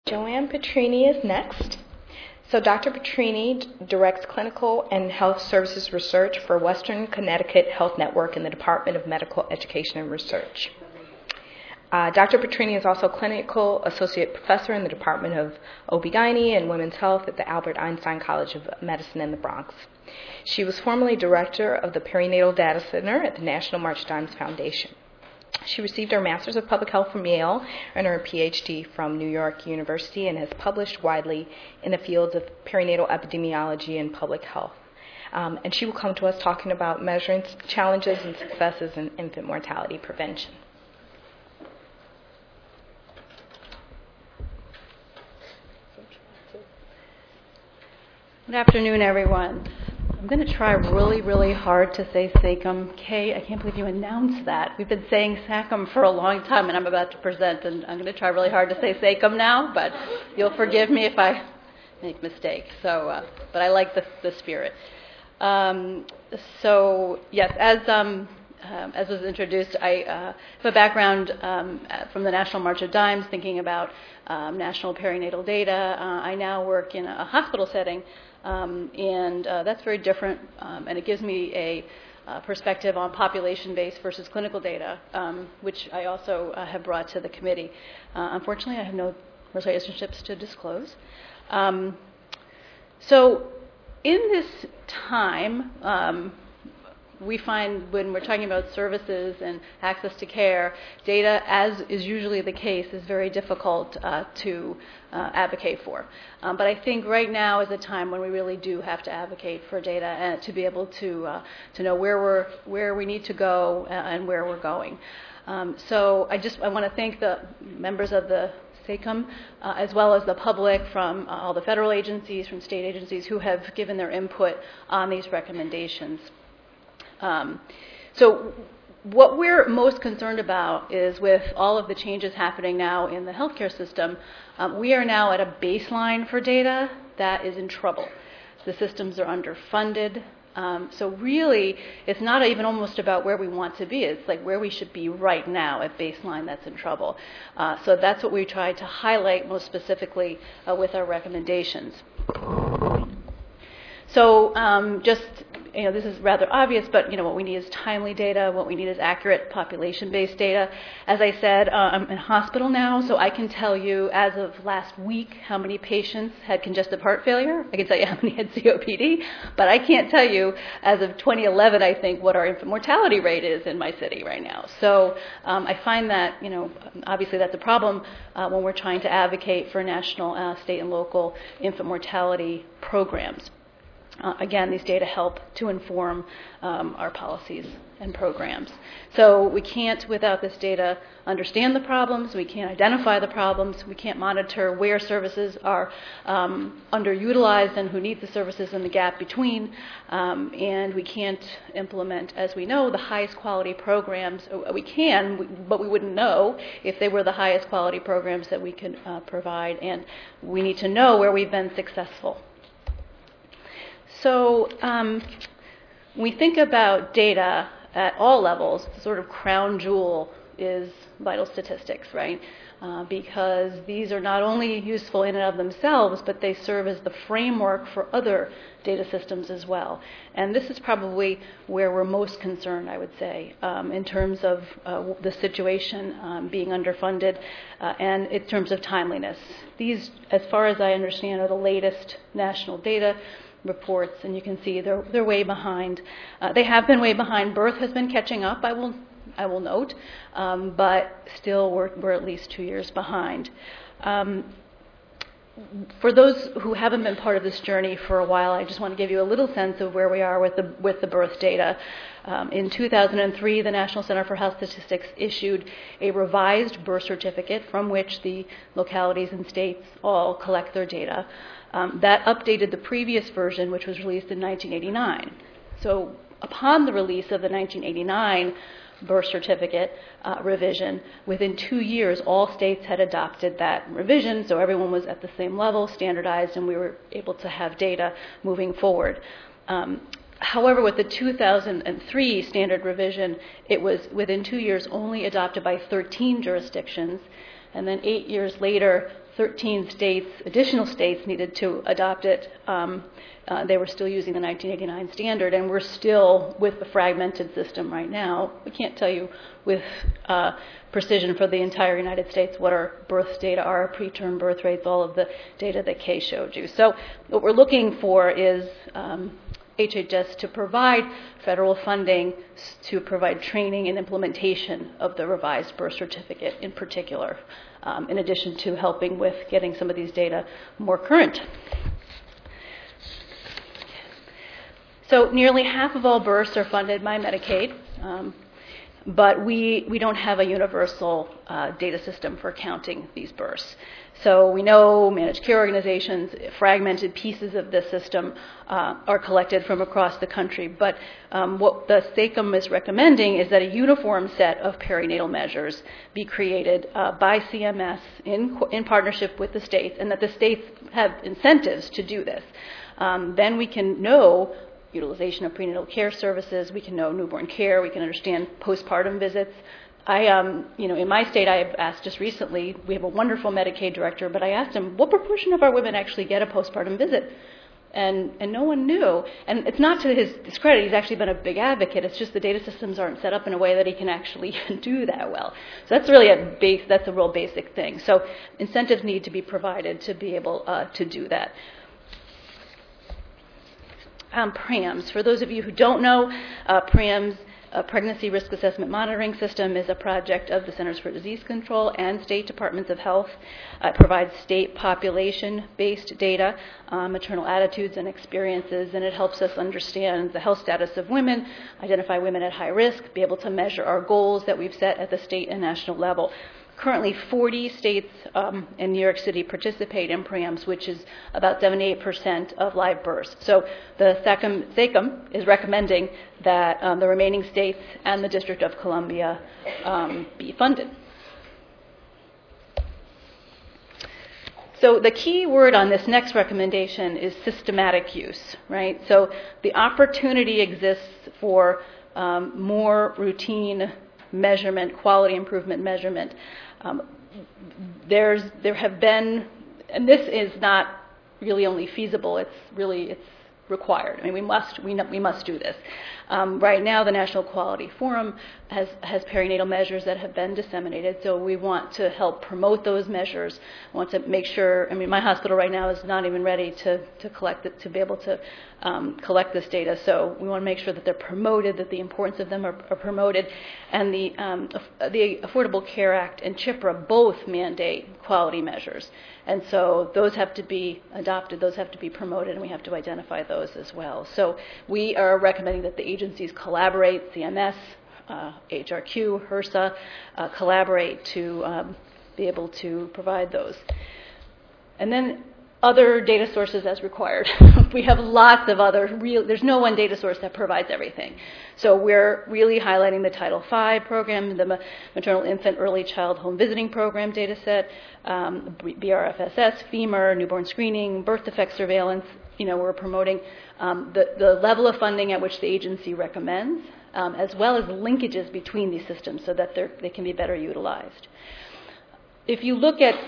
Joanne Petrini is next. So Dr. Petrini directs clinical and health services research for Western Connecticut Health Network in the Department of Medical Education and Research. Dr. Petrini is also clinical associate professor in the Department of OB/GYN and Women's Health at the Albert Einstein College of Medicine in the Bronx. She was formerly director of the Perinatal Data Center at the National March Dimes Foundation. She received her Master's of Public Health from Yale and her PhD from New York University and has published widely in the fields of perinatal epidemiology and public health. And she will come to us talking about measuring challenges and successes in infant mortality prevention. Good afternoon, everyone. I'm going to try really, really hard to say SACM. Kay, I can't believe you announced that. We've been saying SACM for a long time, and I'm about to present, and I'm going to try really hard to say SACM now, but you'll forgive me if I make mistakes. So, but I like the spirit. So, yes, as was introduced, I have a background from the National March of Dimes, thinking about national perinatal data. I now work in a hospital setting. And that's very different, and it gives me a perspective on population-based versus clinical data, which I also have brought to the committee. Unfortunately, I have no relationships to disclose. So in this time, we find when we're talking about services and access to care, data, as is usually the case, is very difficult to advocate for. But I think right now is a time when we really do have to advocate for data and to be able to know where we need to go and where we're going. So I want to thank the members of the SACM, as well as the public from all the federal agencies, from state agencies who have given their input on these recommendations. So what we're most concerned about is with all of the changes happening now in the healthcare system, we are now at a baseline for data that is in trouble. The systems are underfunded. So really, it's not even almost about where we want to be. It's like where we should be right now at baseline that's in trouble. So that's what we tried to highlight most specifically with our recommendations. So this is rather obvious, but what we need is timely data. What we need is accurate population-based data. As I said, I'm in hospital now, so I can tell you as of last week how many patients had congestive heart failure. I can tell you how many had COPD, but I can't tell you as of 2011, I think, what our infant mortality rate is in my city right now. So I find that, obviously that's a problem when we're trying to advocate for national, state, and local infant mortality programs. Again, these data help to inform our policies and programs. So we can't, without this data, understand the problems. We can't identify the problems. We can't monitor where services are underutilized and who needs the services and the gap between. And we can't implement, as we know, the highest quality programs. We can, but we wouldn't know if they were the highest quality programs that we could provide. And we need to know where we've been successful. So when we think about data at all levels, the sort of crown jewel is vital statistics, right? Because these are not only useful in and of themselves, but they serve as the framework for other data systems as well. And this is probably where we're most concerned, I would say, in terms of the situation being underfunded and in terms of timeliness. These, as far as I understand, are the latest national data reports, and you can see they're way behind. They have been way behind. Birth has been catching up, I will note, but still we're at least 2 years behind. For those who haven't been part of this journey for a while, I just want to give you a little sense of where we are with the birth data. In 2003, the National Center for Health Statistics issued a revised birth certificate from which the localities and states all collect their data. That updated the previous version, which was released in 1989. So upon the release of the 1989 birth certificate revision, within 2 years, all states had adopted that revision, so everyone was at the same level, standardized, and we were able to have data moving forward. However, with the 2003 standard revision, it was within 2 years only adopted by 13 jurisdictions, and then 8 years later, 13 additional states needed to adopt it. They were still using the 1989 standard, and we're still with the fragmented system right now. We can't tell you with precision for the entire United States what our birth data are, preterm birth rates, all of the data that Kay showed you. So what we're looking for is HHS to provide federal funding to provide training and implementation of the revised birth certificate in particular, in addition to helping with getting some of these data more current. So nearly half of all births are funded by Medicaid, but we don't have a universal data system for counting these births. So we know managed care organizations, fragmented pieces of the system are collected from across the country. But what the SACM is recommending is that a uniform set of perinatal measures be created by CMS in partnership with the states, and that the states have incentives to do this. Then we can know utilization of prenatal care services, we can know newborn care, we can understand postpartum visits. In my state, I have asked just recently, we have a wonderful Medicaid director, but I asked him, what proportion of our women actually get a postpartum visit? And no one knew. And it's not to his discredit, he's actually been a big advocate, it's just the data systems aren't set up in a way that he can actually do that well. So that's really that's a real basic thing. So incentives need to be provided to be able to do that. PRAMS. For those of you who don't know, PRAMS, Pregnancy Risk Assessment Monitoring System, is a project of the Centers for Disease Control and state departments of health. It provides state population-based data, maternal attitudes and experiences, and it helps us understand the health status of women, identify women at high risk, be able to measure our goals that we've set at the state and national level. Currently, 40 states and New York City participate in PRAMS, which is about 78% of live births. So the SACM is recommending that the remaining states and the District of Columbia be funded. So the key word on this next recommendation is systematic use, right? So the opportunity exists for more routine measurement, quality improvement measurement. There have been, and this is not really only feasible, it's required. I mean, we must do this. Right now, the National Quality Forum has perinatal measures that have been disseminated, so we want to help promote those measures. I want to make sure, my hospital right now is not even ready to collect it, to be able to collect this data, so we want to make sure that they're promoted, that the importance of them are promoted, and the Affordable Care Act and CHIPRA both mandate quality measures. And so those have to be adopted, those have to be promoted, and we have to identify those as well. So we are recommending that the agencies collaborate, CMS, HRQ, HRSA, collaborate to be able to provide those. And then other data sources as required. We have lots of other, there's no one data source that provides everything. So we're really highlighting the Title V program, the Maternal Infant Early Child Home Visiting Program data set, BRFSS, FEMUR, newborn screening, birth defect surveillance. We're promoting the level of funding at which the agency recommends, as well as linkages between these systems so that they can be better utilized. If you look at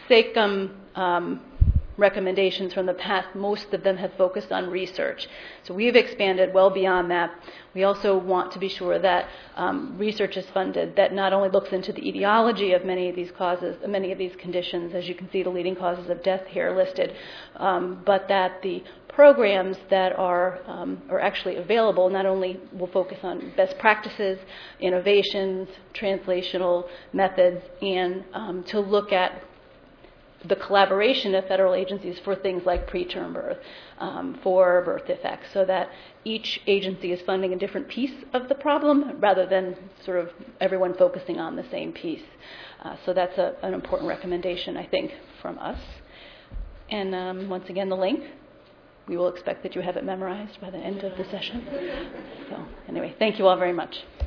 SACM recommendations from the past, most of them have focused on research. So we've expanded well beyond that. We also want to be sure that research is funded that not only looks into the etiology of many of these causes, many of these conditions, as you can see the leading causes of death here listed, but that the programs that are actually available not only will focus on best practices, innovations, translational methods, and to look at the collaboration of federal agencies for things like preterm birth, for birth defects, so that each agency is funding a different piece of the problem rather than sort of everyone focusing on the same piece. So that's an important recommendation, I think, from us. And once again, the link. We will expect that you have it memorized by the end of the session. So anyway, thank you all very much.